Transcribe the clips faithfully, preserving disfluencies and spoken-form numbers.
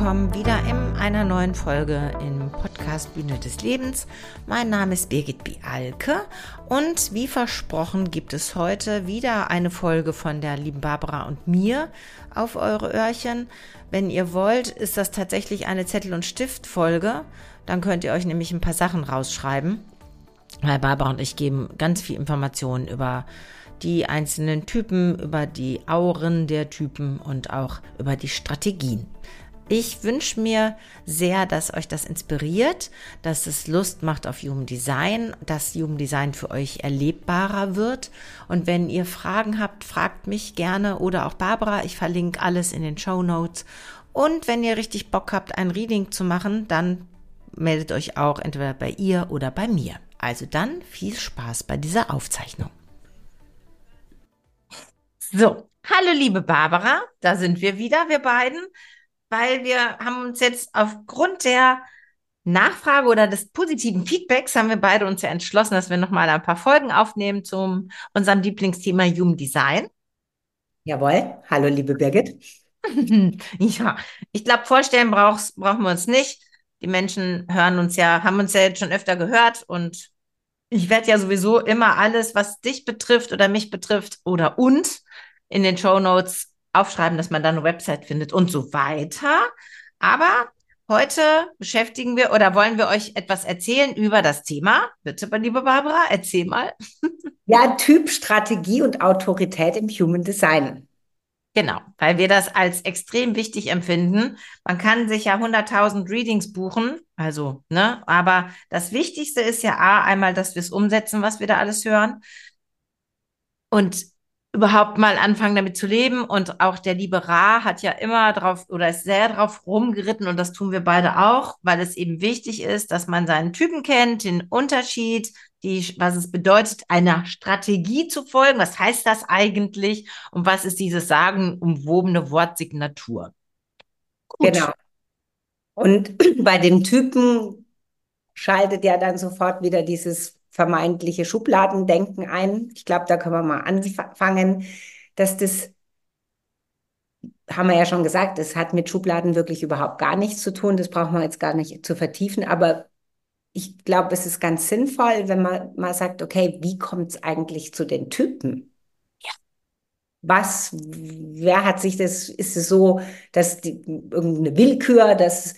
willkommen wieder in einer neuen Folge im Podcast Bühne des Lebens. Mein Name ist Birgit Bialke und wie versprochen gibt es heute wieder eine Folge von der lieben Barbara und mir auf eure Öhrchen. Wenn ihr wollt, ist das tatsächlich eine Zettel- und Stift-Folge. Dann könnt ihr euch nämlich ein paar Sachen rausschreiben. Weil Barbara und ich geben ganz viel Informationen über die einzelnen Typen, über die Auren der Typen und auch über die Strategien. Ich wünsche mir sehr, dass euch das inspiriert, dass es Lust macht auf Human Design, dass Human Design für euch erlebbarer wird. Und wenn ihr Fragen habt, fragt mich gerne oder auch Barbara. Ich verlinke alles in den Shownotes. Und wenn ihr richtig Bock habt, ein Reading zu machen, dann meldet euch auch entweder bei ihr oder bei mir. Also dann viel Spaß bei dieser Aufzeichnung. So, hallo liebe Barbara, da sind wir wieder, wir beiden, weil wir haben uns jetzt aufgrund der Nachfrage oder des positiven Feedbacks haben wir beide uns ja entschlossen, dass wir nochmal ein paar Folgen aufnehmen zu unserem Lieblingsthema Human Design. Jawohl. Hallo, liebe Birgit. Ja, ich glaube, vorstellen brauchst, brauchen wir uns nicht. Die Menschen hören uns ja, haben uns ja jetzt schon öfter gehört und ich werde ja sowieso immer alles, was dich betrifft oder mich betrifft oder uns in den Shownotes aufschreiben, dass man da eine Website findet und so weiter. Aber heute beschäftigen wir oder wollen wir euch etwas erzählen über das Thema. Bitte, liebe Barbara, erzähl mal. Ja, Typ, Strategie und Autorität im Human Design. Genau, weil wir das als extrem wichtig empfinden. Man kann sich ja hunderttausend Readings buchen, also, ne, aber das Wichtigste ist ja A, einmal, dass wir es umsetzen, was wir da alles hören. Und überhaupt mal anfangen damit zu leben. Und auch der liebe Ra hat ja immer drauf oder ist sehr drauf rumgeritten und das tun wir beide auch, weil es eben wichtig ist, dass man seinen Typen kennt, den Unterschied, die, was es bedeutet, einer Strategie zu folgen. Was heißt das eigentlich? Und was ist diese sagenumwobene Wortsignatur? Gut. Genau. Und bei den Typen schaltet ja dann sofort wieder dieses vermeintliche Schubladendenken ein. Ich glaube, da können wir mal anfangen, dass das, haben wir ja schon gesagt, das hat mit Schubladen wirklich überhaupt gar nichts zu tun. Das brauchen wir jetzt gar nicht zu vertiefen. Aber ich glaube, es ist ganz sinnvoll, wenn man mal sagt, okay, wie kommt es eigentlich zu den Typen? Was, wer hat sich das, ist es so, dass die, irgendeine Willkür, dass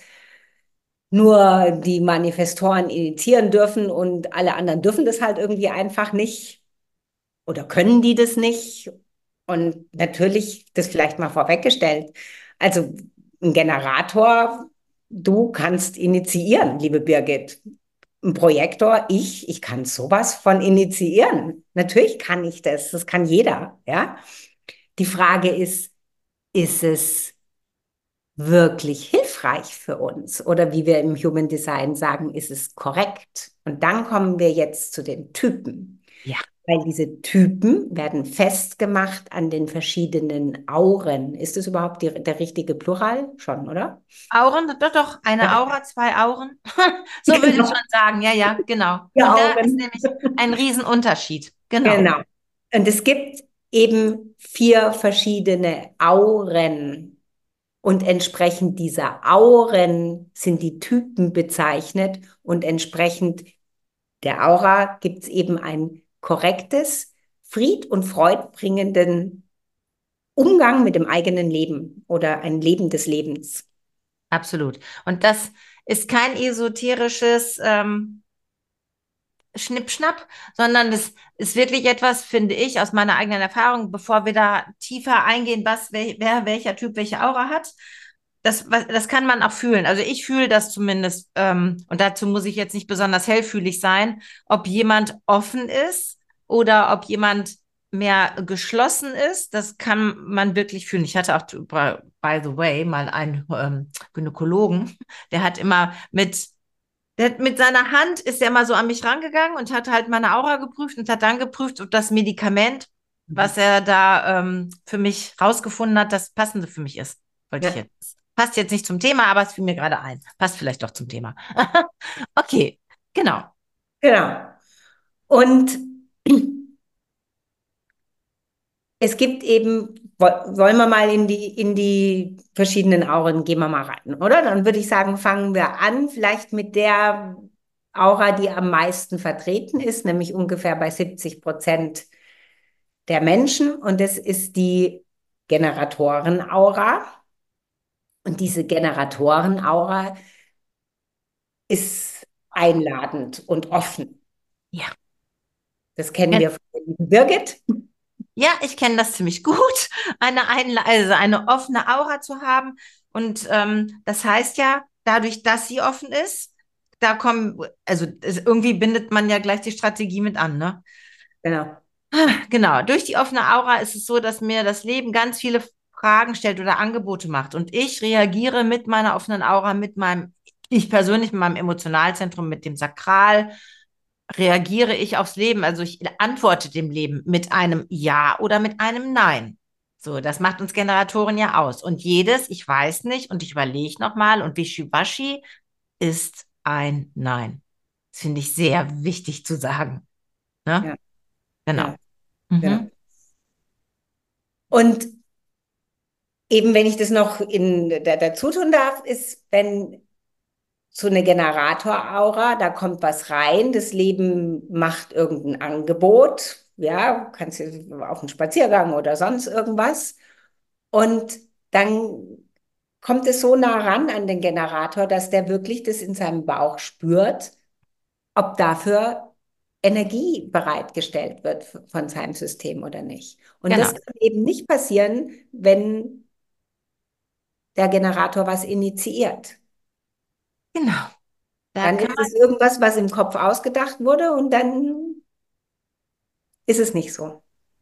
nur die Manifestoren initiieren dürfen und alle anderen dürfen das halt irgendwie einfach nicht oder können die das nicht? Und natürlich, das vielleicht mal vorweggestellt, also ein Generator, du kannst initiieren, liebe Birgit. Ein Projektor, ich, ich kann sowas von initiieren. Natürlich kann ich das, das kann jeder, ja. Die Frage ist, ist es wirklich hilfreich für uns? Oder wie wir im Human Design sagen, ist es korrekt? Und dann kommen wir jetzt zu den Typen. Ja. Weil diese Typen werden festgemacht an den verschiedenen Auren. Ist das überhaupt die, der richtige Plural? Schon, oder? Auren, doch, doch, eine Ja, Aura, zwei Auren. So würde ich genau. schon sagen. Ja, ja, genau. Ja, Und da ist Auren. nämlich ein Riesenunterschied. Genau. Genau. Und es gibt eben vier verschiedene Auren. Und entsprechend dieser Auren sind die Typen bezeichnet und entsprechend der Aura gibt es eben ein korrektes, Fried- und Freudbringenden Umgang mit dem eigenen Leben oder ein Leben des Lebens. Absolut. Und das ist kein esoterisches ähm, Schnippschnapp, sondern das ist wirklich etwas, finde ich, aus meiner eigenen Erfahrung, bevor wir da tiefer eingehen, was, wel, wer, welcher Typ welche Aura hat. Das, was- das kann man auch fühlen. Also ich fühle das zumindest, ähm, und dazu muss ich jetzt nicht besonders hellfühlig sein, ob jemand offen ist oder ob jemand mehr geschlossen ist. Das kann man wirklich fühlen. Ich hatte auch, by, by the way, mal einen ähm, Gynäkologen, der hat immer mit der hat mit seiner Hand ist er mal so an mich rangegangen und hat halt meine Aura geprüft und hat dann geprüft, ob das Medikament, was er da ähm, für mich rausgefunden hat, das passende für mich ist. Wollte ich Ja, jetzt. Passt jetzt nicht zum Thema, aber es fiel mir gerade ein. Passt vielleicht doch zum Thema. Okay, genau. genau. Und es gibt eben Woll- Wollen wir mal in die, in die verschiedenen Auren, gehen wir mal rein, oder? Dann würde ich sagen, fangen wir an, vielleicht mit der Aura, die am meisten vertreten ist, nämlich ungefähr bei siebzig Prozent der Menschen. Und das ist die Generatorenaura. Und diese Generatorenaura ist einladend und offen. Ja. Das kennen wir von der lieben Birgit. Ja, ich kenne das ziemlich gut, eine, Einla also eine offene Aura zu haben. Und ähm, das heißt ja, dadurch, dass sie offen ist, da kommen, also es, irgendwie bindet man ja gleich die Strategie mit an, ne? Genau. Genau, durch die offene Aura ist es so, dass mir das Leben ganz viele Fragen stellt oder Angebote macht. Und ich reagiere mit meiner offenen Aura, mit meinem, ich persönlich mit meinem Emotionalzentrum, mit dem Sakral, reagiere ich aufs Leben. Also ich antworte dem Leben mit einem Ja oder mit einem Nein. So, das macht uns Generatoren ja aus. Und jedes, ich weiß nicht und ich überlege nochmal und Wischiwaschi ist ein Nein. Das finde ich sehr wichtig zu sagen. Ne? Ja, Genau. ja, genau. Mhm. Und eben, wenn ich das noch in, da, dazu tun darf, ist, wenn so eine Generatoraura, da kommt was rein, das Leben macht irgendein Angebot, ja, kannst du auf einen Spaziergang oder sonst irgendwas. Und dann kommt es so nah ran an den Generator, dass der wirklich das in seinem Bauch spürt, ob dafür Energie bereitgestellt wird von seinem System oder nicht. Und das Genau, kann eben nicht passieren, wenn der Generator was initiiert. genau. Da Dann kann ist es irgendwas, was im Kopf ausgedacht wurde und dann ist es nicht so.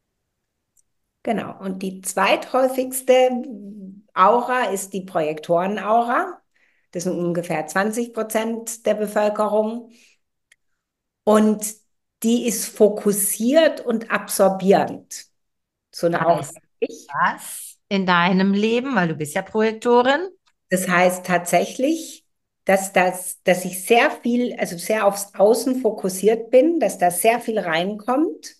Genau. Und die zweithäufigste Aura ist die Projektorenaura. Das sind ungefähr zwanzig Prozent der Bevölkerung. Und die ist fokussiert und absorbierend. So eine man Aura heißt habe ich. das in deinem Leben, weil du bist ja Projektorin. Das heißt tatsächlich, dass das, dass ich sehr viel, also sehr aufs Außen fokussiert bin, dass da sehr viel reinkommt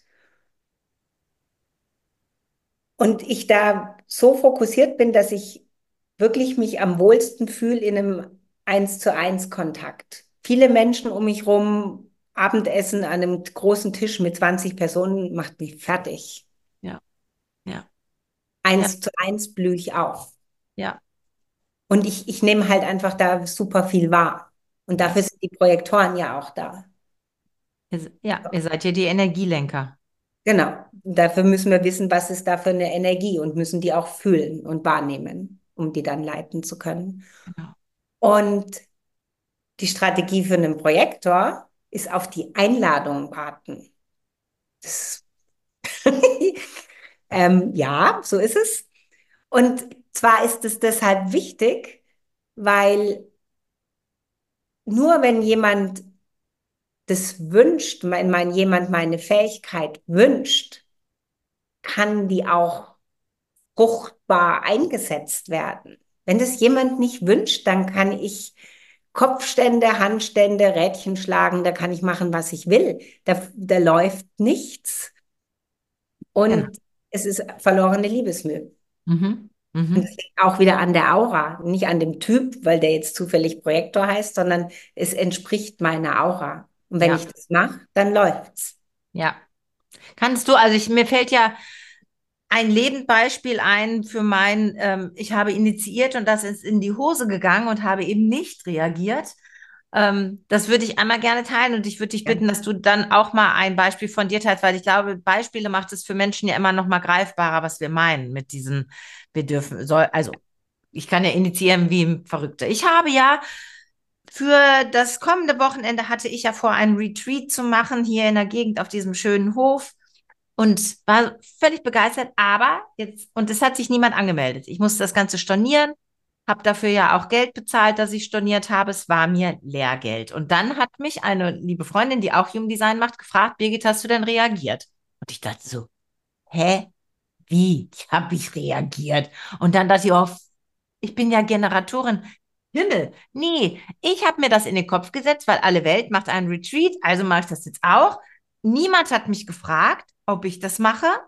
und ich da so fokussiert bin, dass ich wirklich mich am wohlsten fühle in einem Eins zu eins Kontakt. Viele Menschen um mich rum, Abendessen an einem großen Tisch mit zwanzig Personen macht mich fertig. Ja, ja, ja, Eins zu eins blühe ich auf. ja, Und ich, ich nehme halt einfach da super viel wahr. Und ja. dafür sind die Projektoren ja auch da. Ihr, ja, ihr seid ja die Energielenker. Genau. Dafür müssen wir wissen, was ist da für eine Energie und müssen die auch fühlen und wahrnehmen, um die dann leiten zu können. Genau. Und die Strategie für einen Projektor ist auf die Einladung warten. Das ähm, ja, so ist es. Und zwar ist es deshalb wichtig, weil nur wenn jemand das wünscht, wenn mein, jemand meine Fähigkeit wünscht, kann die auch fruchtbar eingesetzt werden. Wenn das jemand nicht wünscht, dann kann ich Kopfstände, Handstände, Rädchen schlagen, da kann ich machen, was ich will. Da, da läuft nichts Genau. und es ist verlorene Liebesmüh. Mhm. Und das Mhm. liegt auch wieder an der Aura, nicht an dem Typ, weil der jetzt zufällig Projektor heißt, sondern es entspricht meiner Aura. Und wenn ich Ja, das mache, dann läuft's. ja. Kannst du, also ich, mir fällt ja ein Lebendbeispiel ein für mein, ähm, ich habe initiiert und das ist in die Hose gegangen und habe eben nicht reagiert. Ähm, das würde ich einmal gerne teilen und ich würde dich Ja, bitten, dass du dann auch mal ein Beispiel von dir teilst, weil ich glaube, Beispiele macht es für Menschen ja immer noch mal greifbarer, was wir meinen mit diesen, wir dürfen, soll, also ich kann ja initiieren wie ein Verrückter. Ich habe ja für das kommende Wochenende hatte ich ja vor, einen Retreat zu machen hier in der Gegend auf diesem schönen Hof und war völlig begeistert, aber jetzt, und es hat sich niemand angemeldet. Ich musste das Ganze stornieren, habe dafür ja auch Geld bezahlt, dass ich storniert habe. Es war mir Lehrgeld. Und dann hat mich eine liebe Freundin, die auch Human Design macht, gefragt, Birgit, hast du denn reagiert? Und ich dachte so, hä? Wie? Ich habe ich reagiert. Und dann dachte ich, oh, ich bin ja Generatorin. Himmel, nee, ich habe mir das in den Kopf gesetzt, weil alle Welt macht einen Retreat, also mache ich das jetzt auch. Niemand hat mich gefragt, ob ich das mache.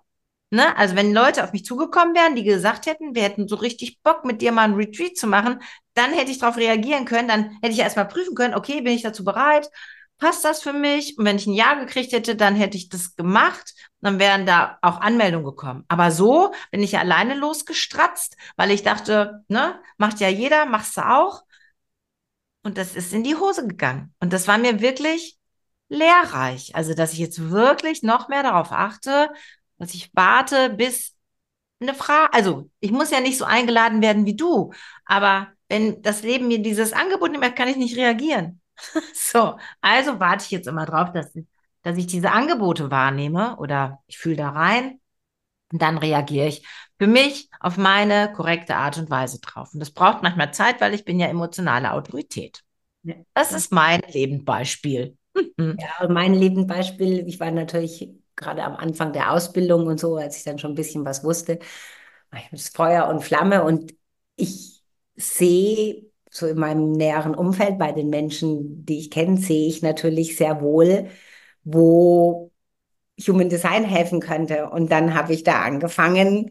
Ne? Also wenn Leute auf mich zugekommen wären, die gesagt hätten, wir hätten so richtig Bock, mit dir mal einen Retreat zu machen, dann hätte ich darauf reagieren können, dann hätte ich erstmal prüfen können, okay, bin ich dazu bereit? Passt das für mich? Und wenn ich ein Ja gekriegt hätte, dann hätte ich das gemacht. Dann wären da auch Anmeldungen gekommen. Aber so bin ich ja alleine losgestratzt, weil ich dachte, ne, macht ja jeder, machst du auch. Und das ist in die Hose gegangen. Und das war mir wirklich lehrreich. Also, dass ich jetzt wirklich noch mehr darauf achte, dass ich warte, bis eine Frage, also ich muss ja nicht so eingeladen werden wie du, aber wenn das Leben mir dieses Angebot nimmt, kann ich nicht reagieren. So, also warte ich jetzt immer drauf, dass, dass ich diese Angebote wahrnehme oder ich fühle da rein und dann reagiere ich für mich auf meine korrekte Art und Weise drauf. Und das braucht manchmal Zeit, weil ich bin ja emotionale Autorität. Ja. Das ist mein Lebensbeispiel. Mhm. Ja, und mein Lebensbeispiel, ich war natürlich gerade am Anfang der Ausbildung und so, als ich dann schon ein bisschen was wusste, war ich mit Feuer und Flamme und ich sehe so in meinem näheren Umfeld bei den Menschen, die ich kenne, sehe ich natürlich sehr wohl, wo Human Design helfen könnte. Und dann habe ich da angefangen,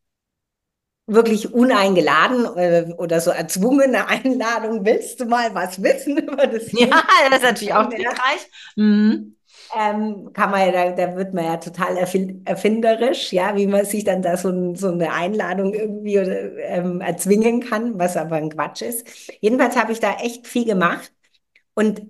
wirklich uneingeladen äh, oder so erzwungene Einladung, willst du mal was wissen über das Ja, Human das ist natürlich auch Design? trickreich. Mhm. Ähm, kann man ja, da, da wird man ja total erfin erfinderisch, ja, wie man sich dann da so, ein, so eine Einladung irgendwie oder, ähm, erzwingen kann, was aber ein Quatsch ist. Jedenfalls habe ich da echt viel gemacht und,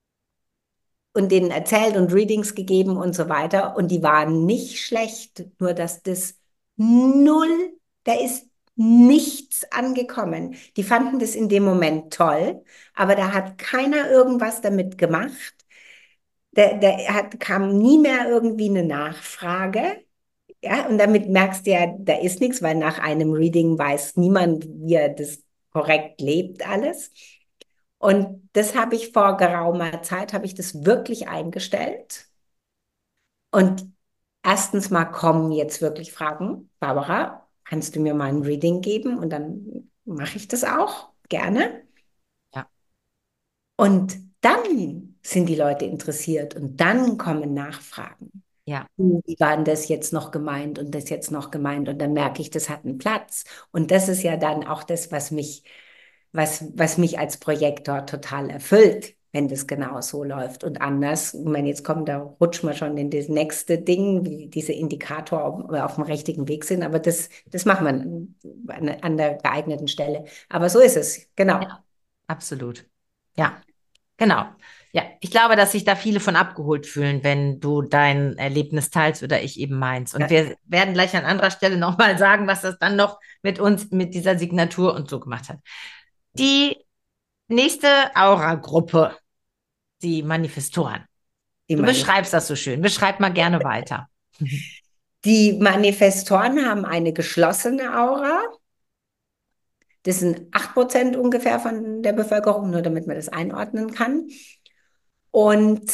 und denen erzählt und Readings gegeben und so weiter. Und die waren nicht schlecht, nur dass das null, da ist nichts angekommen. Die fanden das in dem Moment toll, aber da hat keiner irgendwas damit gemacht. Da, da hat, kam nie mehr irgendwie eine Nachfrage. Ja, und damit merkst du ja, da ist nichts, weil nach einem Reading weiß niemand, wie er das korrekt lebt, alles. Und das habe ich vor geraumer Zeit, habe ich das wirklich eingestellt. Und erstens mal kommen jetzt wirklich Fragen. Barbara, kannst du mir mal ein Reading geben? Und dann mache ich das auch gerne. Ja, Und dann sind die Leute interessiert und dann kommen Nachfragen. ja, Wie war denn das jetzt noch gemeint und das jetzt noch gemeint? Und dann merke ich, das hat einen Platz. Und das ist ja dann auch das, was mich, was, was mich als Projektor total erfüllt, wenn das genau so läuft. Und anders, ich meine, jetzt kommt, da rutscht man schon in das nächste Ding, wie diese Indikator, ob wir auf dem richtigen Weg sind. Aber das, das machen wir an, an der geeigneten Stelle. Aber so ist es, genau. ja, absolut. Ja, genau. Ja, ich glaube, dass sich da viele von abgeholt fühlen, wenn du dein Erlebnis teilst oder ich eben meins. Und Ja, wir werden gleich an anderer Stelle nochmal sagen, was das dann noch mit uns, mit dieser Signatur und so gemacht hat. Die nächste Aura-Gruppe, die Manifestoren. die Du meine ich. beschreibst das so schön. Beschreib mal gerne weiter. Die Manifestoren haben eine geschlossene Aura. Das sind acht Prozent ungefähr von der Bevölkerung, nur damit man das einordnen kann. Und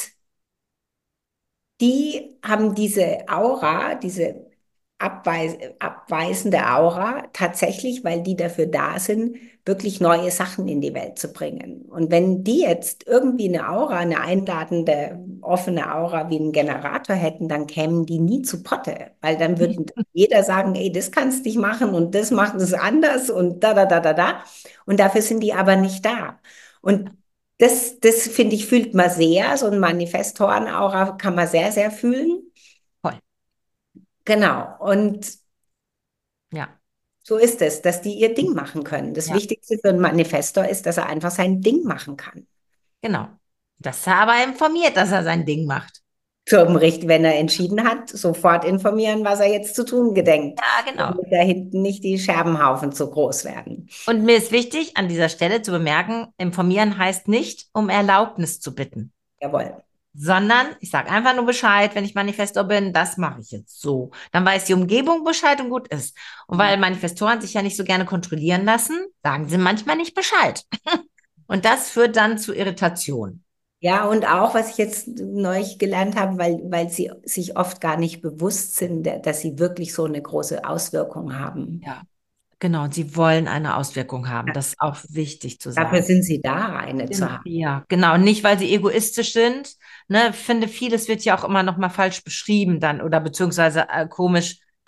die haben diese Aura, diese abweis abweisende Aura, tatsächlich, weil die dafür da sind, wirklich neue Sachen in die Welt zu bringen. Und wenn die jetzt irgendwie eine Aura, eine einladende, offene Aura wie einen Generator hätten, dann kämen die nie zu Potte, weil dann würde jeder sagen, ey, das kannst du nicht machen und das macht es anders und da, da, da, da, da. Und dafür sind die aber nicht da. Und das, das finde ich, fühlt man sehr. So ein Manifestoren-Aura kann man sehr, sehr fühlen. Voll. Genau. Und Ja, so ist es, dass die ihr Ding machen können. Das ja, Wichtigste für einen Manifestor ist, dass er einfach sein Ding machen kann. genau. Das er aber informiert, dass er sein Ding macht. Zum Richt, wenn er entschieden hat, sofort informieren, was er jetzt zu tun gedenkt, Ja, genau. damit da hinten nicht die Scherbenhaufen zu groß werden. Und mir ist wichtig, an dieser Stelle zu bemerken, informieren heißt nicht, um Erlaubnis zu bitten, Jawohl. sondern ich sage einfach nur Bescheid, wenn ich Manifestor bin, das mache ich jetzt so. Dann weiß die Umgebung Bescheid und gut ist. Und weil Manifestoren sich ja nicht so gerne kontrollieren lassen, sagen sie manchmal nicht Bescheid. Und das führt dann zu Irritation. Ja, und auch, was ich jetzt neulich gelernt habe, weil, weil sie sich oft gar nicht bewusst sind, dass sie wirklich so eine große Auswirkung haben. Ja, genau. Und sie wollen eine Auswirkung haben. Das ist auch wichtig zu Dafür sagen. sind sie da, eine zu Sind haben. sie ja, genau. Nicht, weil sie egoistisch sind. Ne, ich finde, vieles wird ja auch immer noch mal falsch beschrieben dann oder beziehungsweise äh, komisch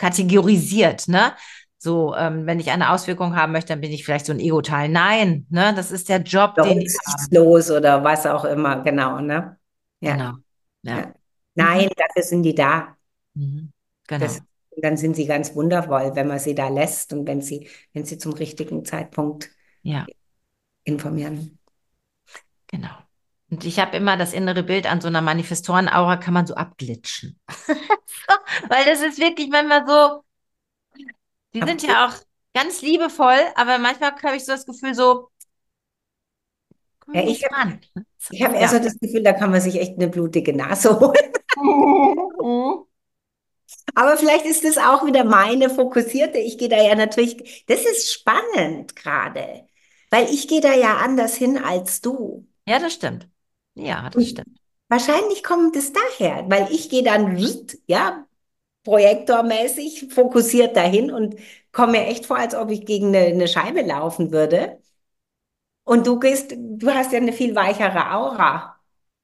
kategorisiert, ne? So, ähm, wenn ich eine Auswirkung haben möchte, dann bin ich vielleicht so ein Ego-Teil. Nein, ne? Das ist der Job, Oder den die haben. rücksichtslos oder was auch immer, genau, ne? Ja, Genau. Ja. ja. Mhm. Nein, dafür sind die da. Mhm. Das, Genau. dann sind sie ganz wundervoll, wenn man sie da lässt und wenn sie, wenn sie zum richtigen Zeitpunkt Ja, informieren. genau. Und ich habe immer das innere Bild, an so einer Manifestoren-Aura kann man so abglitschen. Weil das ist wirklich manchmal so, die sind Absolut. ja auch ganz liebevoll, aber manchmal habe ich so das Gefühl, so, Ja, komm ich nicht habe ran. ich hab eher so Ja. das Gefühl, da kann man sich echt eine blutige Nase holen. Mhm. Aber vielleicht ist es auch wieder meine fokussierte. Ich gehe da ja natürlich, das ist spannend gerade, weil ich gehe da ja anders hin als du. Ja, das stimmt. Ja, das Und stimmt. wahrscheinlich kommt es daher, weil ich gehe dann, ja, projektormäßig fokussiert dahin und komme mir echt vor, als ob ich gegen eine, eine Scheibe laufen würde. Und du gehst, du hast ja eine viel weichere Aura.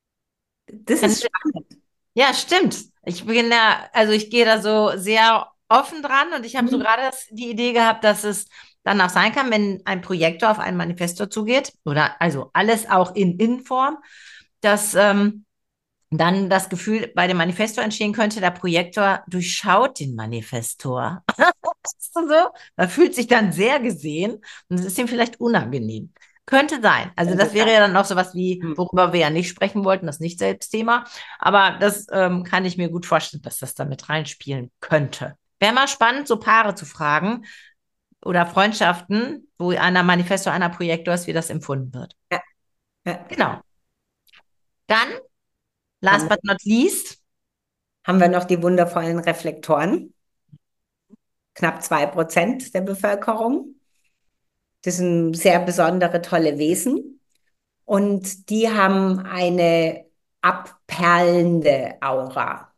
Das Kann ist spannend. Ja, stimmt. Ich bin da, also ich gehe da so sehr offen dran und ich habe so Mhm. gerade das, die Idee gehabt, dass es dann auch sein kann, wenn ein Projektor auf einen Manifestor zugeht oder also alles auch in In-Form, dass ähm, dann das Gefühl bei dem Manifestor entstehen könnte, der Projektor durchschaut den Manifestor. Weißt du so? Man fühlt sich dann sehr gesehen und es ist ihm vielleicht unangenehm. Könnte sein. Also Könnte das wäre sein. ja dann auch sowas wie, Hm. worüber wir ja nicht sprechen wollten, das Nicht-Selbst-Thema. Aber das ähm, kann ich mir gut vorstellen, dass das da mit reinspielen könnte. Wäre mal spannend, so Paare zu fragen oder Freundschaften, wo einer Manifestor, einer Projektor ist, wie das empfunden wird. Ja, ja. Genau. Dann, Haben last but wir, not least, haben wir noch die wundervollen Reflektoren, knapp zwei Prozent der Bevölkerung. Das sind sehr besondere, tolle Wesen. Und die haben eine abperlende Aura.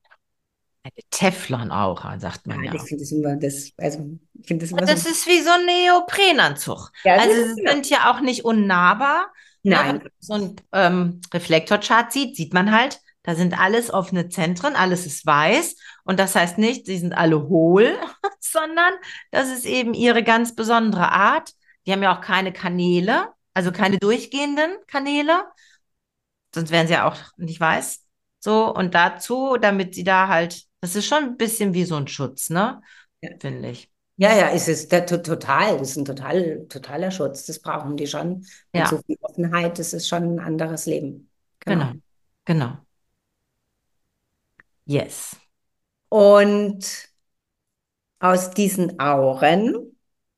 eine Teflon-Aura, sagt Ja, man ich ja. finde das immer, das, also, ich finde das immer so, Das ist wie so ein Neoprenanzug. ja, Also das, sie genau. sind ja auch nicht unnahbar. Ne? Wenn man Nein, so einen ähm, Reflektorchart sieht, sieht man halt, da sind alles offene Zentren, alles ist weiß. Und das heißt nicht, sie sind alle hohl, sondern das ist eben ihre ganz besondere Art. Die haben ja auch keine Kanäle, also keine durchgehenden Kanäle, sonst wären sie ja auch nicht weiß. So, und dazu, damit sie da halt, das ist schon ein bisschen wie so ein Schutz, ne? ja, Finde ich. ja, ja, ist es der, to- total, das ist ein total, totaler Schutz, das brauchen die schon. Und so Ja, viel Offenheit, das ist schon ein anderes Leben. genau. Genau. Genau. Yes. Und aus diesen Auren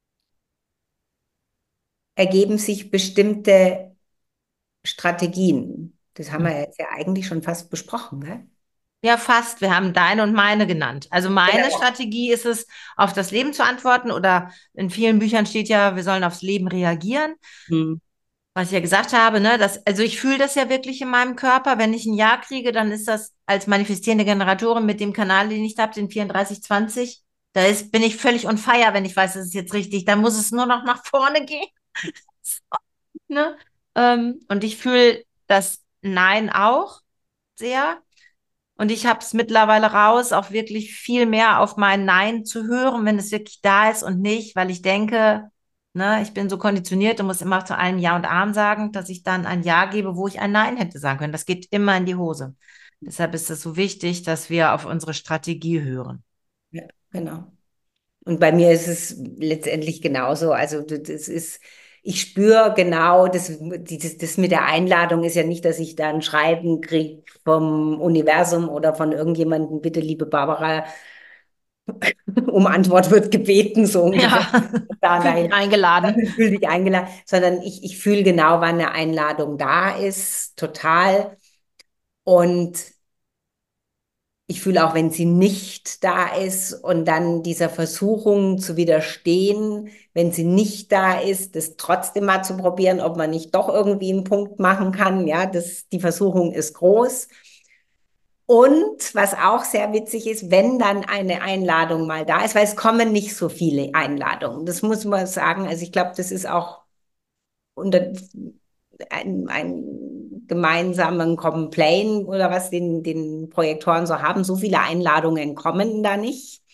ergeben sich bestimmte Strategien. Das haben wir jetzt ja eigentlich schon fast besprochen, ne? Ja, fast. Wir haben deine und meine genannt. Also meine Genau. Strategie ist es, auf das Leben zu antworten oder in vielen Büchern steht ja, wir sollen aufs Leben reagieren. Hm. Was ich ja gesagt habe, ne, das, also ich fühle das ja wirklich in meinem Körper. Wenn ich ein Ja kriege, dann ist das als manifestierende Generatorin mit dem Kanal, den ich habe, den vierunddreißig zwanzig. Da ist, bin ich völlig on fire, wenn ich weiß, das ist jetzt richtig. Da muss es nur noch nach vorne gehen. Ne? Ähm, und ich fühle das Nein auch sehr. Und ich habe es mittlerweile raus, auch wirklich viel mehr auf mein Nein zu hören, wenn es wirklich da ist und nicht, weil ich denke, ne, ich bin so konditioniert und muss immer zu allem Ja und Amen sagen, dass ich dann ein Ja gebe, wo ich ein Nein hätte sagen können. Das geht immer in die Hose. Deshalb ist es so wichtig, dass wir auf unsere Strategie hören. Ja, genau. Und bei mir ist es letztendlich genauso. Also du- das ist, ich spüre genau, das, das, das mit der Einladung ist ja nicht, dass ich da ein Schreiben kriege vom Universum oder von irgendjemandem, bitte, liebe Barbara, um Antwort wird gebeten, so ungefähr. Ja, Da, fühl dich nein, eingeladen. ich fühle dich eingeladen, sondern ich, ich fühle genau, wann eine Einladung da ist, total. Und ich fühle auch, wenn sie nicht da ist und dann dieser Versuchung zu widerstehen, wenn sie nicht da ist, das trotzdem mal zu probieren, ob man nicht doch irgendwie einen Punkt machen kann. Ja, das, die Versuchung ist groß. Und was auch sehr witzig ist, wenn dann eine Einladung mal da ist, weil es kommen nicht so viele Einladungen. Das muss man sagen. Also ich glaube, das ist auch unter ein, ein gemeinsamen Complain oder was den, den Projektoren so haben. So viele Einladungen kommen da nicht.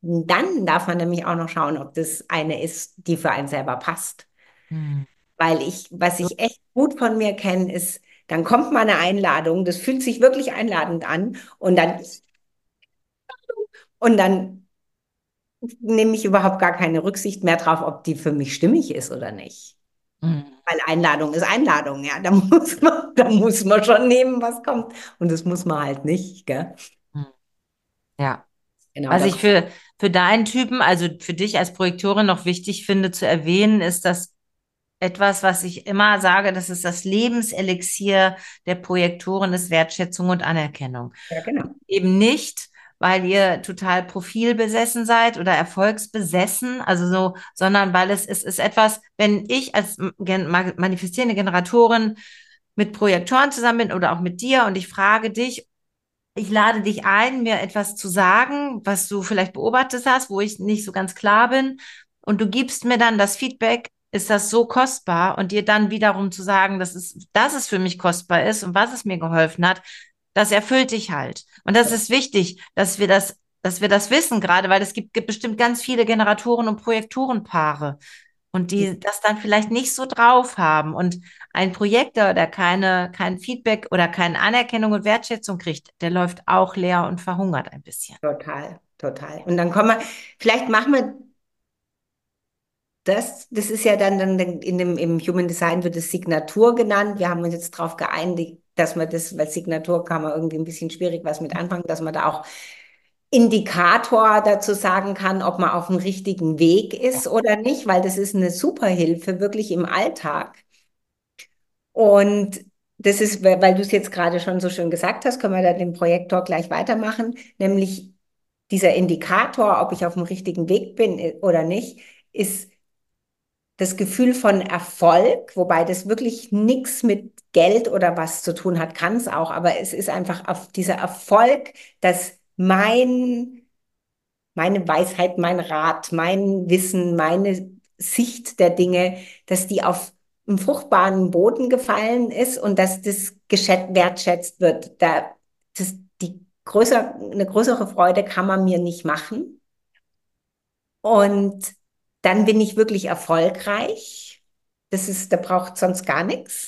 dann darf man nämlich auch noch schauen, ob das eine ist, die für einen selber passt. Hm. Weil ich, was ich echt gut von mir kenne, ist, dann kommt mal eine Einladung, das fühlt sich wirklich einladend an und dann, und dann nehme ich überhaupt gar keine Rücksicht mehr drauf, ob die für mich stimmig ist oder nicht. Hm. Weil Einladung ist Einladung, ja. Da muss man, da muss man schon nehmen, was kommt. Und das muss man halt nicht, gell? Hm. Ja. Genau, Was da ich für, für deinen Typen, also für dich als Projektorin noch wichtig finde zu erwähnen, ist, dass etwas, was ich immer sage, das ist das Lebenselixier der Projektoren, ist Wertschätzung und Anerkennung. ja, genau. Eben nicht, weil ihr total profilbesessen seid oder erfolgsbesessen, also so, sondern weil es, es ist etwas, wenn ich als gen- manifestierende Generatorin mit Projektoren zusammen bin oder auch mit dir und ich frage dich, ich lade dich ein, mir etwas zu sagen, was du vielleicht beobachtet hast, wo ich nicht so ganz klar bin. Und du gibst mir dann das Feedback, ist das so kostbar? Und dir dann wiederum zu sagen, dass es, dass es für mich kostbar ist und was es mir geholfen hat, das erfüllt dich halt. Und das ist wichtig, dass wir das, dass wir das wissen, gerade weil es gibt, gibt bestimmt ganz viele Generatoren und Projektorenpaare und die das dann vielleicht nicht so drauf haben. Und ein Projektor, der keine, kein Feedback oder keine Anerkennung und Wertschätzung kriegt, der läuft auch leer und verhungert ein bisschen. Total, total. Und dann kommen wir, vielleicht machen wir das, das ist ja dann, dann in dem, im Human Design wird es Signatur genannt. Wir haben uns jetzt darauf geeinigt, dass man das, weil Signatur kann man irgendwie ein bisschen schwierig was mit anfangen, dass man da auch Indikator dazu sagen kann, ob man auf dem richtigen Weg ist oder nicht, weil das ist eine super Hilfe, wirklich im Alltag. Und das ist, weil weil du es jetzt gerade schon so schön gesagt hast, können wir da den Projektor gleich weitermachen, nämlich dieser Indikator, ob ich auf dem richtigen Weg bin äh, oder nicht, ist das Gefühl von Erfolg, wobei das wirklich nichts mit Geld oder was zu tun hat, kann es auch, aber es ist einfach auf dieser Erfolg, dass mein, meine Weisheit, mein Rat, mein Wissen, meine Sicht der Dinge, dass die auf einen fruchtbaren Boden gefallen ist und dass das geschätzt, wertschätzt wird. Da, das, die größer, eine größere Freude kann man mir nicht machen. Und dann bin ich wirklich erfolgreich. Das ist, da braucht sonst gar nichts.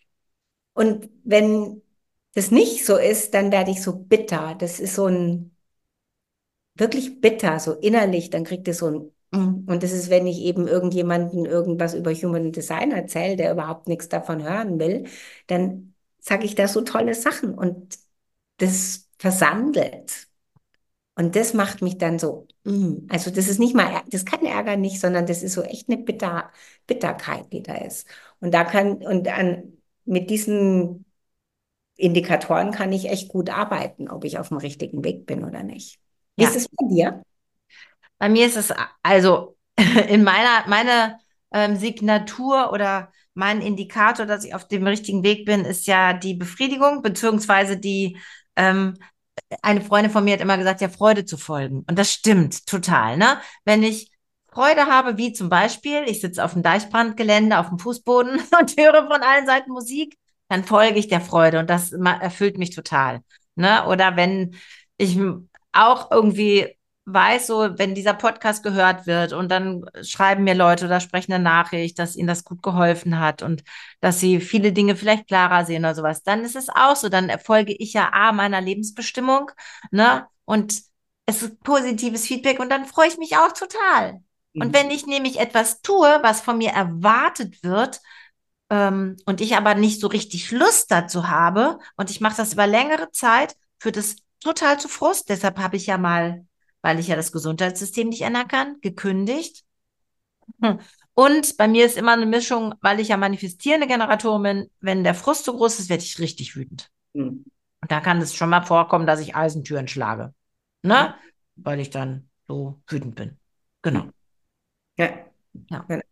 Und wenn das nicht so ist, dann werde ich so bitter. Das ist so ein wirklich bitter, so innerlich. Dann kriegt es so ein Mm. Und das ist, wenn ich eben irgendjemanden irgendwas über Human Design erzähle, der überhaupt nichts davon hören will, dann sage ich da so tolle Sachen und das versandelt. Und das macht mich dann so, mm. Also das ist nicht mal, Är- das ist kein Ärger nicht, sondern das ist so echt eine Bitter, Bitterkeit, die da ist. Und da kann, und an, mit diesen Indikatoren kann ich echt gut arbeiten, ob ich auf dem richtigen Weg bin oder nicht. Wie ist Ja, es bei dir? bei mir ist es also in meiner meine ähm, Signatur oder mein Indikator, dass ich auf dem richtigen Weg bin, ist ja die Befriedigung, beziehungsweise die ähm, eine Freundin von mir hat immer gesagt, ja, Freude zu folgen. Und das stimmt total, ne? Wenn ich Freude habe, wie zum Beispiel, ich sitze auf dem Deichbrandgelände, auf dem Fußboden und höre von allen Seiten Musik, dann folge ich der Freude und das ma- erfüllt mich total, ne? Oder wenn ich m- auch irgendwie weiß, so, wenn dieser Podcast gehört wird und dann schreiben mir Leute oder sprechen eine Nachricht, dass ihnen das gut geholfen hat und dass sie viele Dinge vielleicht klarer sehen oder sowas, dann ist es auch so, dann folge ich ja A, meiner Lebensbestimmung, ne? Und es ist positives Feedback und dann freue ich mich auch total. Und Mhm. wenn ich nämlich etwas tue, was von mir erwartet wird, ähm, und ich aber nicht so richtig Lust dazu habe und ich mache das über längere Zeit, führt es total zu Frust. Deshalb habe ich ja mal, weil ich ja das Gesundheitssystem nicht ändern kann, gekündigt. Hm. Und bei mir ist immer eine Mischung, weil ich ja manifestierende Generatorin bin, wenn der Frust so groß ist, werde ich richtig wütend. Mhm. Und da kann es schon mal vorkommen, dass ich Eisentüren schlage. Ja. Ne? Weil ich dann so wütend bin. Genau. Mhm. Ja. Ja. Ja.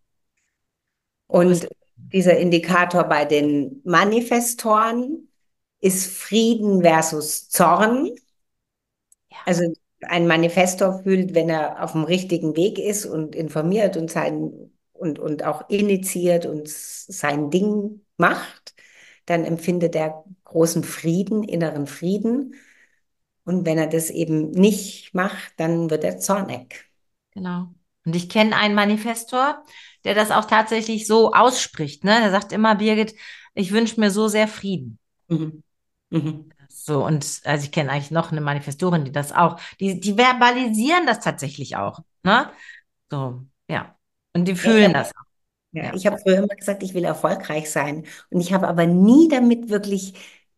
So ist Und dieser Indikator bei den Manifestoren ist Frieden versus Zorn. ja. Also ein Manifestor fühlt, wenn er auf dem richtigen Weg ist und informiert und sein und, und auch initiiert und sein Ding macht, dann empfindet er großen Frieden, inneren Frieden. Und wenn er das eben nicht macht, dann wird er zornig. Genau. Und ich kenne einen Manifestor, der das auch tatsächlich so ausspricht, ne? Der sagt immer, Birgit, ich wünsche mir so sehr Frieden. Mhm. Mhm. So, und also ich kenne eigentlich noch eine Manifestorin, die das auch, die, die verbalisieren das tatsächlich auch, ne? So, ja. Und die Ja, ich fühlen habe das auch, ja, ja. ich hab früher immer gesagt, ich will erfolgreich sein. Und ich habe aber nie damit wirklich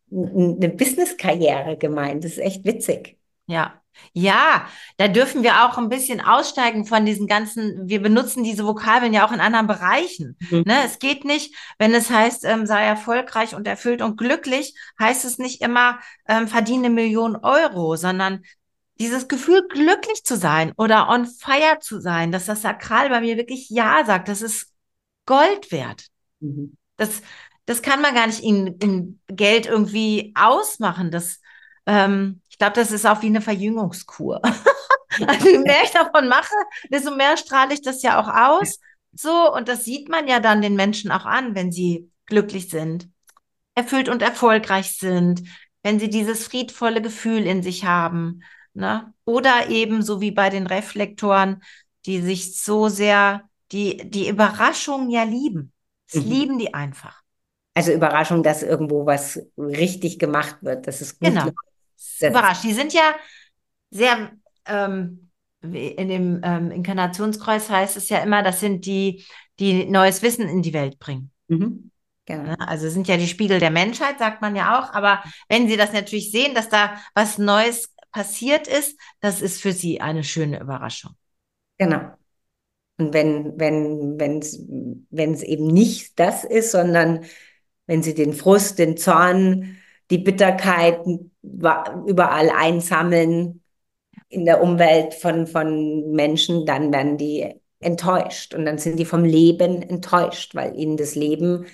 n- eine Business-Karriere gemeint. Das ist echt witzig. Ja, ja, da dürfen wir auch ein bisschen aussteigen von diesen ganzen, wir benutzen diese Vokabeln ja auch in anderen Bereichen. Mhm. Ne? Es geht nicht, wenn es heißt, ähm, sei erfolgreich und erfüllt und glücklich, heißt es nicht immer, ähm, verdiene Millionen Euro, sondern dieses Gefühl, glücklich zu sein oder on fire zu sein, dass das Sakral bei mir wirklich Ja sagt, das ist Gold wert. Mhm. Das, das kann man gar nicht in, in Geld irgendwie ausmachen. Das, ähm, ich glaube, das ist auch wie eine Verjüngungskur. Also je mehr ich davon mache, desto mehr strahle ich das ja auch aus. So, und das sieht man ja dann den Menschen auch an, wenn sie glücklich sind, erfüllt und erfolgreich sind, wenn sie dieses friedvolle Gefühl in sich haben, ne? Oder eben so wie bei den Reflektoren, die sich so sehr, die, die Überraschung ja lieben. Das Mhm. lieben die einfach. Also Überraschung, dass irgendwo was richtig gemacht wird, dass es gut Genau. läuft. Das, Überrascht. Die sind ja sehr, ähm, wie in dem ähm, Inkarnationskreuz heißt es ja immer, das sind die, die neues Wissen in die Welt bringen. mhm. Genau. Ne? Also sind ja die Spiegel der Menschheit, sagt man ja auch. Aber wenn sie das natürlich sehen, dass da was Neues passiert ist, das ist für sie eine schöne Überraschung. Genau. Und wenn, wenn, wenn es, wenn es eben nicht das ist, sondern wenn sie den Frust, den Zorn, die Bitterkeit wa- überall einsammeln in der Umwelt von, von Menschen, dann werden die enttäuscht. Und dann sind die vom Leben enttäuscht, weil ihnen das Leben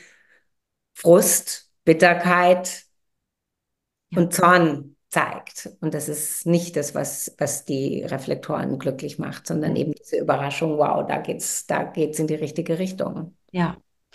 Frust, Bitterkeit Ja, und Zorn zeigt. Und das ist nicht das, was, was die Reflektoren glücklich macht, sondern eben diese Überraschung, wow, da geht's, da geht's in die richtige Richtung. ja.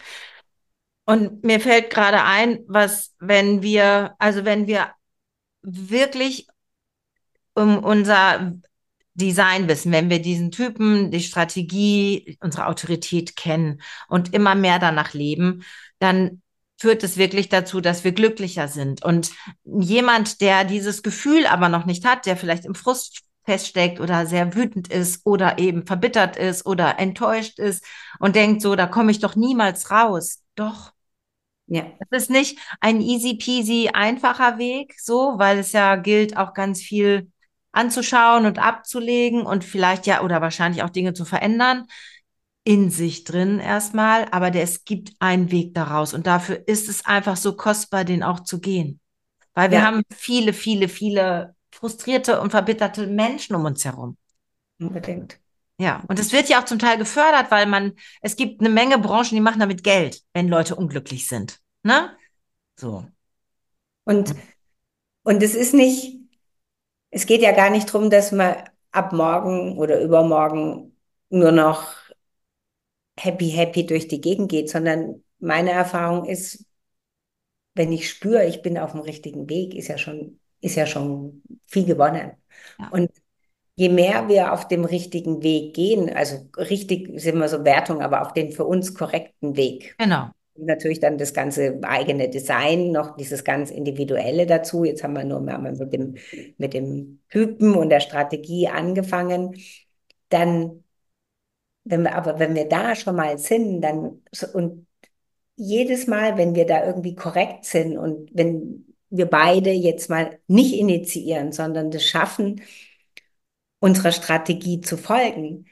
Und mir fällt gerade ein, was, wenn wir, also wenn wir wirklich um unser Design wissen, wenn wir diesen Typen, die Strategie, unsere Autorität kennen und immer mehr danach leben, dann führt es wirklich dazu, dass wir glücklicher sind. Und jemand, der dieses Gefühl aber noch nicht hat, der vielleicht im Frust feststeckt oder sehr wütend ist oder eben verbittert ist oder enttäuscht ist und denkt so, da komme ich doch niemals raus. Doch, Ja, es ist nicht ein easy peasy einfacher Weg, so, weil es ja gilt, auch ganz viel anzuschauen und abzulegen und vielleicht ja oder wahrscheinlich auch Dinge zu verändern in sich drin erstmal, aber der, es gibt einen Weg daraus und dafür ist es einfach so kostbar, den auch zu gehen, weil wir ja, haben viele, viele, viele frustrierte und verbitterte Menschen um uns herum. unbedingt. Ja, und es wird ja auch zum Teil gefördert, weil man, es gibt eine Menge Branchen, die machen damit Geld, wenn Leute unglücklich sind, ne? So. Und, und es ist nicht, es geht ja gar nicht darum, dass man ab morgen oder übermorgen nur noch happy, happy durch die Gegend geht, sondern meine Erfahrung ist, wenn ich spüre, ich bin auf dem richtigen Weg, ist ja schon, ist ja schon viel gewonnen. Ja, Und je mehr wir auf dem richtigen Weg gehen, also richtig ist immer so Wertung, aber auf den für uns korrekten Weg. genau. Natürlich dann das ganze eigene Design, noch dieses ganz Individuelle dazu. Jetzt haben wir nur mal mit dem, mit dem Typen und der Strategie angefangen. Dann, wenn wir, aber wenn wir da schon mal sind, dann so- und jedes Mal, wenn wir da irgendwie korrekt sind und wenn wir beide jetzt mal nicht initiieren, sondern das schaffen, unserer Strategie zu folgen,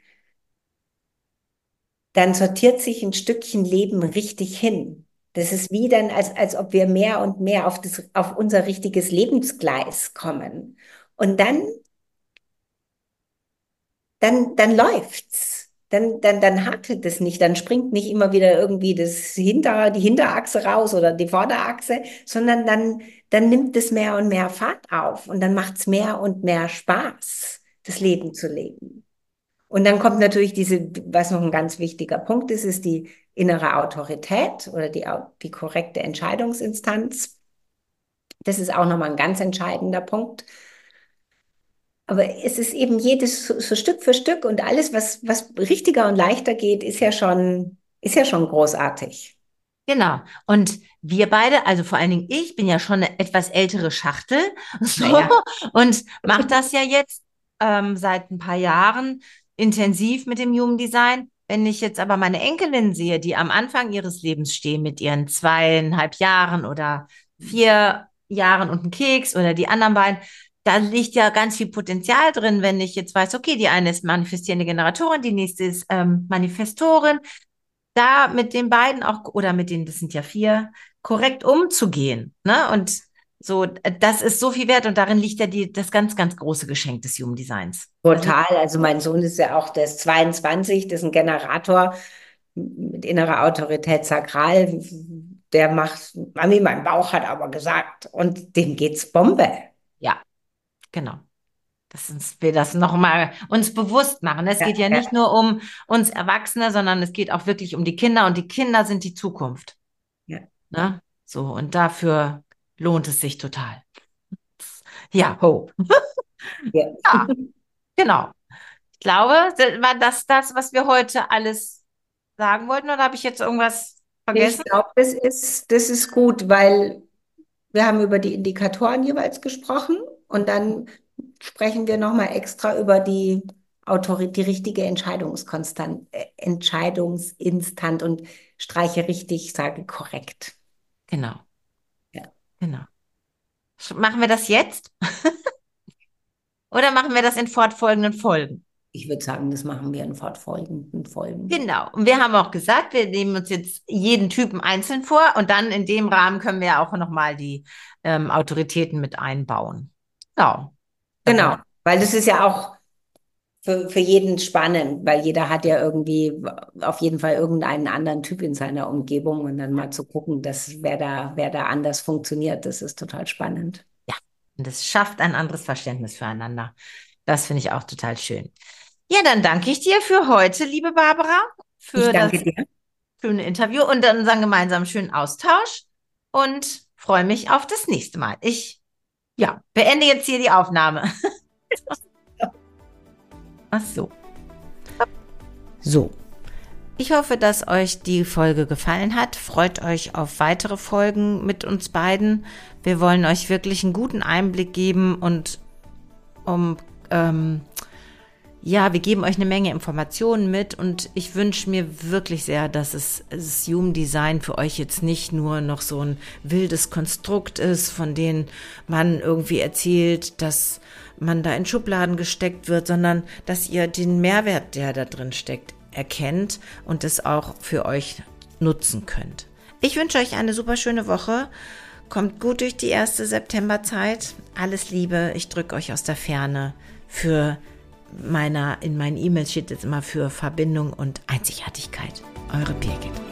dann sortiert sich ein Stückchen Leben richtig hin. Das ist wie dann, als, als ob wir mehr und mehr auf das, auf unser richtiges Lebensgleis kommen. Und dann, dann, dann läuft's. Dann, dann, dann hakelt es nicht, dann springt nicht immer wieder irgendwie das Hinter, die Hinterachse raus oder die Vorderachse, sondern dann, dann nimmt es mehr und mehr Fahrt auf und dann macht es mehr und mehr Spaß, das Leben zu leben. Und dann kommt natürlich diese, was noch ein ganz wichtiger Punkt ist, ist die innere Autorität oder die, die korrekte Entscheidungsinstanz. Das ist auch nochmal ein ganz entscheidender Punkt. Aber es ist eben jedes so, so Stück für Stück und alles, was, was richtiger und leichter geht, ist ja schon, ist ja schon großartig. Genau. Und wir beide, also vor allen Dingen ich, bin ja schon eine etwas ältere Schachtel, so, Naja, und mache das ja jetzt ähm, seit ein paar Jahren intensiv mit dem Human Design. Wenn ich jetzt aber meine Enkelin sehe, die am Anfang ihres Lebens stehen mit ihren zweieinhalb Jahren oder vier Jahren und einem Keks oder die anderen beiden, da liegt ja ganz viel Potenzial drin, wenn ich jetzt weiß, okay, die eine ist manifestierende Generatorin, die nächste ist ähm, Manifestorin, da mit den beiden auch, oder mit denen, das sind ja vier, korrekt umzugehen. Ne? Und so, das ist so viel wert und darin liegt ja die, das ganz, ganz große Geschenk des Human Designs. Also, total. Also mein Sohn ist ja auch, der ist zweiundzwanzig, das ist ein Generator mit innerer Autorität sakral. Der macht, Mami, mein Bauch hat aber gesagt. Und dem geht's Bombe. ja, genau. Dass uns, wir das nochmal uns bewusst machen. Es Ja, geht ja ja, nicht nur um uns Erwachsene, sondern es geht auch wirklich um die Kinder und die Kinder sind die Zukunft. ja, Ne? So, und dafür lohnt es sich total. Ja, ho. ja. Ja, genau. Ich glaube, war das das, was wir heute alles sagen wollten, oder habe ich jetzt irgendwas Ich vergessen? glaube, das ist, das ist gut, weil wir haben über die Indikatoren jeweils gesprochen und dann sprechen wir nochmal extra über die Autori die richtige Entscheidungskonstant, äh, Entscheidungsinstant und streiche richtig, sage korrekt. Genau, Ja. genau. Sch- Machen wir das jetzt oder machen wir das in fortfolgenden Folgen? Ich würde sagen, das machen wir in fortfolgenden Folgen. Genau. Und wir haben auch gesagt, wir nehmen uns jetzt jeden Typen einzeln vor und dann in dem Rahmen können wir ja auch nochmal die ähm, Autoritäten mit einbauen. Genau. Da sind Genau, wir. weil das ist ja auch für, für jeden spannend, weil jeder hat ja irgendwie auf jeden Fall irgendeinen anderen Typ in seiner Umgebung und dann mal zu gucken, dass wer da, wer da anders funktioniert, das ist total spannend. Ja. Und es schafft ein anderes Verständnis füreinander. Das finde ich auch total schön. Ja, dann danke ich dir für heute, liebe Barbara, Ich für das danke dir. schöne Interview und dann unseren gemeinsamen schönen Austausch und freue mich auf das nächste Mal. Ich, ja, beende jetzt hier die Aufnahme. Ach so. So. Ich hoffe, dass euch die Folge gefallen hat. Freut euch auf weitere Folgen mit uns beiden. Wir wollen euch wirklich einen guten Einblick geben und um, ähm, ja, wir geben euch eine Menge Informationen mit und ich wünsche mir wirklich sehr, dass es, das Human Design für euch jetzt nicht nur noch so ein wildes Konstrukt ist, von dem man irgendwie erzählt, dass man da in Schubladen gesteckt wird, sondern dass ihr den Mehrwert, der da drin steckt, erkennt und es auch für euch nutzen könnt. Ich wünsche euch eine super schöne Woche. Kommt gut durch die erste Septemberzeit. Alles Liebe. Ich drücke euch aus der Ferne. Für meiner, in meinen E-Mails steht jetzt immer für Verbindung und Einzigartigkeit. Eure Birgit.